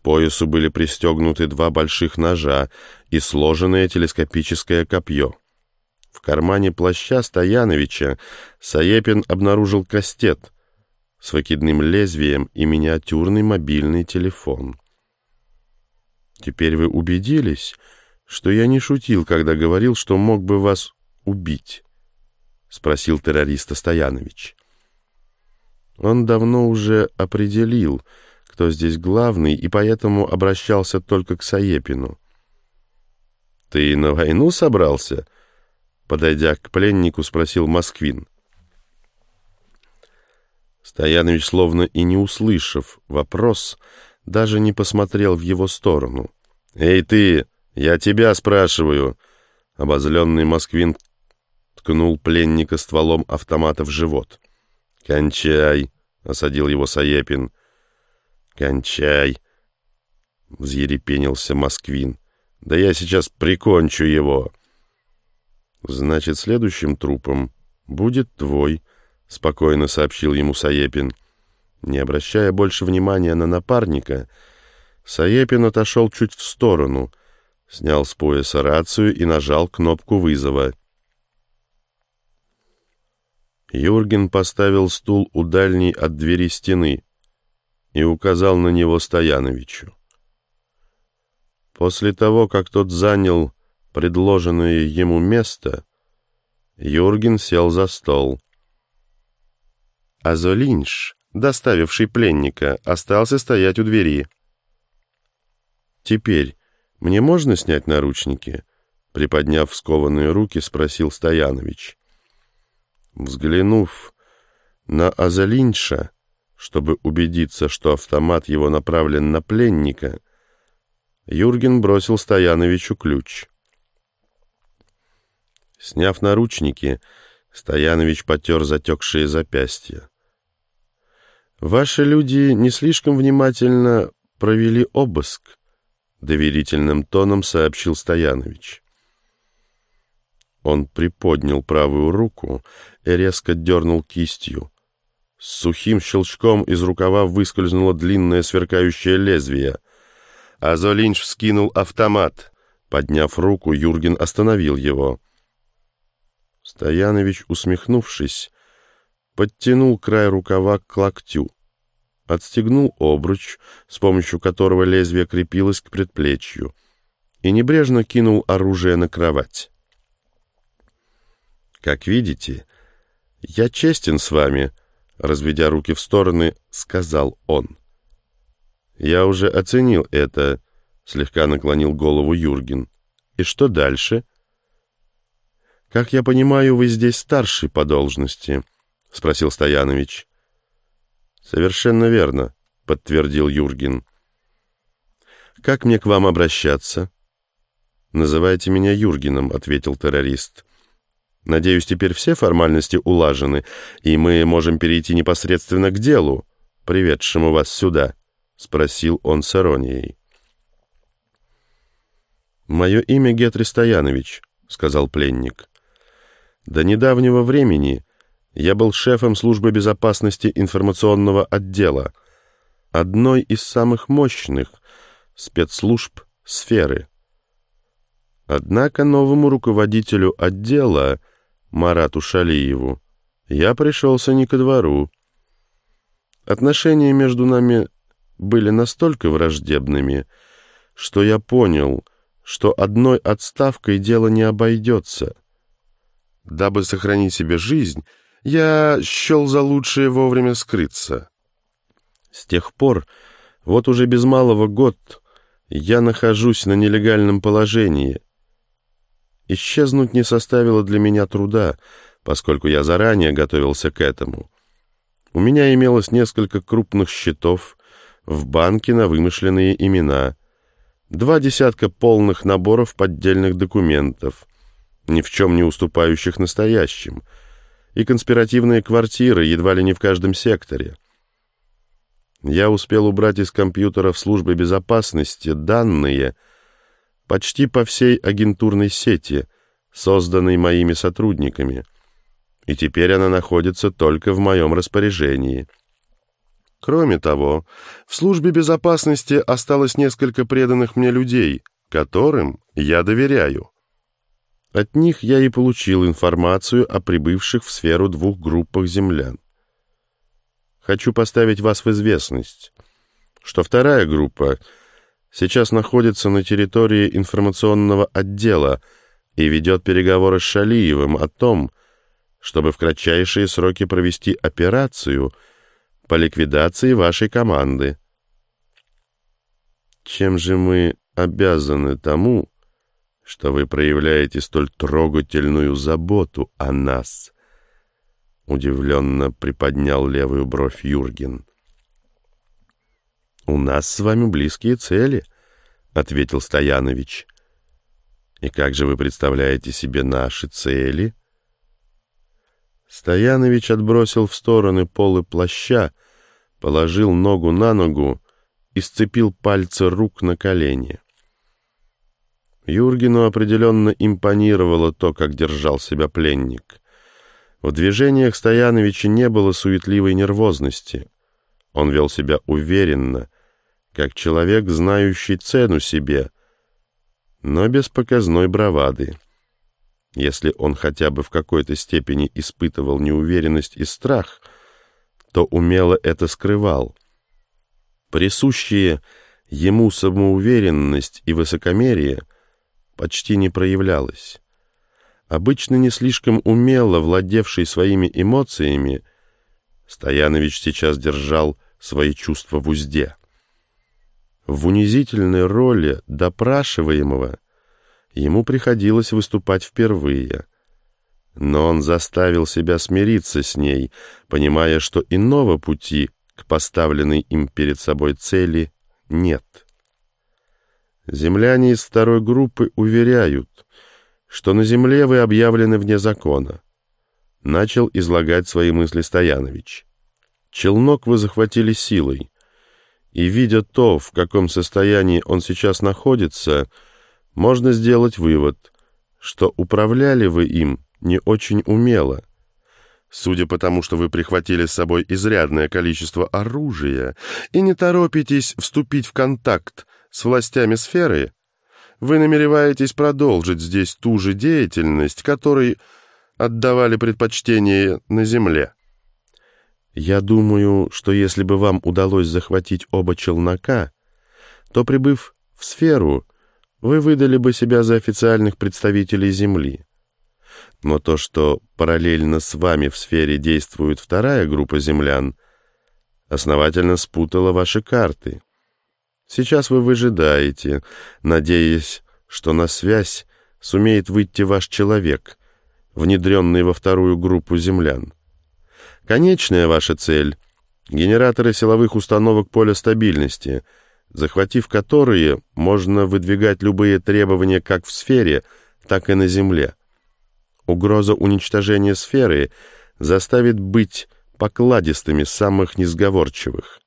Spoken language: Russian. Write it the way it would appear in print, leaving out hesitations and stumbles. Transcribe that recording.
поясу были пристегнуты 2 больших ножа и сложенное телескопическое копье. В кармане плаща Стояновича Саепин обнаружил кастет с выкидным лезвием и миниатюрный мобильный телефон. «Теперь вы убедились, что я не шутил, когда говорил, что мог бы вас убить?» — спросил террориста Стоянович. Он давно уже определил, кто здесь главный, и поэтому обращался только к Саепину. «Ты на войну собрался?» — подойдя к пленнику, спросил Москвин. Стоянович, словно и не услышав вопрос, даже не посмотрел в его сторону. «Эй ты, я тебя спрашиваю!» Обозленный Москвин ткнул пленника стволом автомата в живот. «Кончай!» — осадил его Саепин. «Кончай!» — взъерепенился Москвин. «Да я сейчас прикончу его!» «Значит, следующим трупом будет твой», — спокойно сообщил ему Саепин. Не обращая больше внимания на напарника, Саепин отошел чуть в сторону, снял с пояса рацию и нажал кнопку вызова. Юрген поставил стул у дальней от двери стены и указал на него Стояновичу. После того, как тот занял предложенное ему место, Юрген сел за стол. А Золинш, доставивший пленника, остался стоять у двери. «Теперь мне можно снять наручники?» Приподняв скованные руки, спросил Стоянович. Взглянув на Азалинша, чтобы убедиться, что автомат его направлен на пленника, Юрген бросил Стояновичу ключ. Сняв наручники, Стоянович потер затекшие запястья. «Ваши люди не слишком внимательно провели обыск», — доверительным тоном сообщил Стоянович. Он приподнял правую руку и резко дернул кистью. С сухим щелчком из рукава выскользнуло длинное сверкающее лезвие. Азолинч вскинул автомат. Подняв руку, Юрген остановил его. Стоянович, усмехнувшись, подтянул край рукава к локтю, отстегнул обруч, с помощью которого лезвие крепилось к предплечью, и небрежно кинул оружие на кровать. «Как видите, я честен с вами», — разведя руки в стороны, сказал он. «Я уже оценил это», — слегка наклонил голову Юрген. «И что дальше?» «Как я понимаю, вы здесь старший по должности?» — спросил Стоянович. «Совершенно верно», — подтвердил Юрген. «Как мне к вам обращаться?» «Называйте меня Юргеном», — ответил террорист. «Надеюсь, теперь все формальности улажены, и мы можем перейти непосредственно к делу, приведшему вас сюда», — спросил он с иронией. «Мое имя Гетри Стоянович», — сказал пленник. «До недавнего времени я был шефом службы безопасности информационного отдела, одной из самых мощных спецслужб сферы. Однако новому руководителю отдела, Марату Шалиеву, я пришелся не ко двору. Отношения между нами были настолько враждебными, что я понял, что одной отставкой дело не обойдется. Дабы сохранить себе жизнь, я счел за лучшее вовремя скрыться. С тех пор, вот уже без малого год, я нахожусь на нелегальном положении. Исчезнуть не составило для меня труда, поскольку я заранее готовился к этому. У меня имелось несколько крупных счетов в банке на вымышленные имена, 2 десятка полных наборов поддельных документов, ни в чем не уступающих настоящим, и конспиративные квартиры едва ли не в каждом секторе. Я успел убрать из компьютеров службы безопасности данные почти по всей агентурной сети, созданной моими сотрудниками, и теперь она находится только в моем распоряжении. Кроме того, в службе безопасности осталось несколько преданных мне людей, которым я доверяю. От них я и получил информацию о прибывших в сферу 2 группах землян. Хочу поставить вас в известность, что 2-я группа сейчас находится на территории информационного отдела и ведет переговоры с Шалиевым о том, чтобы в кратчайшие сроки провести операцию по ликвидации вашей команды. Чем же мы обязаны тому, что вы проявляете столь трогательную заботу о нас? Удивленно приподнял левую бровь Юрген. «У нас с вами близкие цели», — ответил Стоянович. «И как же вы представляете себе наши цели?» Стоянович отбросил в стороны полы плаща, положил ногу на ногу и сцепил пальцы рук на колени. Юргену определенно импонировало то, как держал себя пленник. В движениях Стояновича не было суетливой нервозности. Он вел себя уверенно, как человек, знающий цену себе, но без показной бравады. Если он хотя бы в какой-то степени испытывал неуверенность и страх, то умело это скрывал. Присущие ему самоуверенность и высокомерие почти не проявлялось. Обычно не слишком умело владевший своими эмоциями, Стоянович сейчас держал свои чувства в узде. В унизительной роли допрашиваемого ему приходилось выступать впервые, но он заставил себя смириться с ней, понимая, что иного пути к поставленной им перед собой цели нет. Земляне из 2-й группы уверяют, что на земле вы объявлены вне закона. Начал излагать свои мысли Стоянович. Челнок вы захватили силой, и, видя то, в каком состоянии он сейчас находится, можно сделать вывод, что управляли вы им не очень умело. Судя по тому, что вы прихватили с собой изрядное количество оружия и не торопитесь вступить в контакт с властями сферы, вы намереваетесь продолжить здесь ту же деятельность, которой отдавали предпочтение на земле. Я думаю, что если бы вам удалось захватить оба челнока, то, прибыв в сферу, вы выдали бы себя за официальных представителей Земли. Но то, что параллельно с вами в сфере действует 2-я группа землян, основательно спутало ваши карты. Сейчас вы выжидаете, надеясь, что на связь сумеет выйти ваш человек, внедренный во 2-ю группу землян. Конечная ваша цель — генераторы силовых установок поля стабильности, захватив которые, можно выдвигать любые требования как в сфере, так и на Земле. Угроза уничтожения сферы заставит быть покладистыми самых несговорчивых.